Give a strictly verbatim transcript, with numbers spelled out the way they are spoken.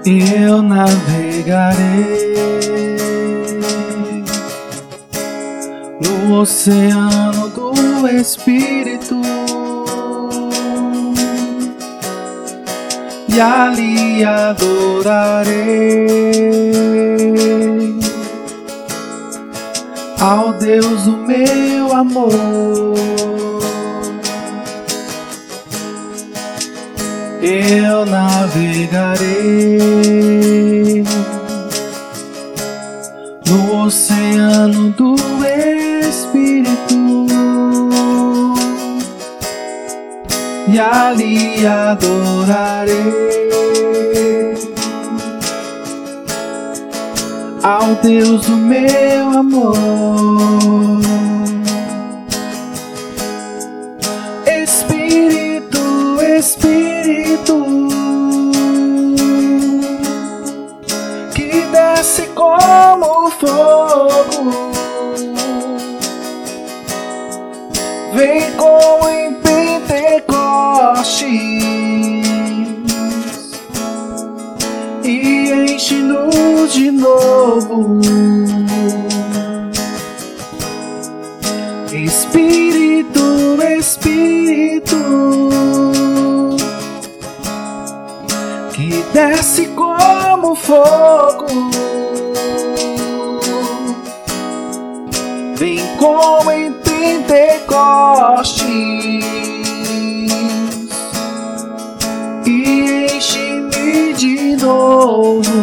eu navegarei no oceano do Espírito e ali adorarei ao Deus do meu amor. Eu navegarei no oceano do Espírito e ali adorarei ao Deus do meu amor. Espírito, Espírito, que desce como fogo, vem como em Pentecostes e enche-nos de novo. Espírito, Espírito, que desce como fogo, vem como em Pentecostes e enche-me de novo.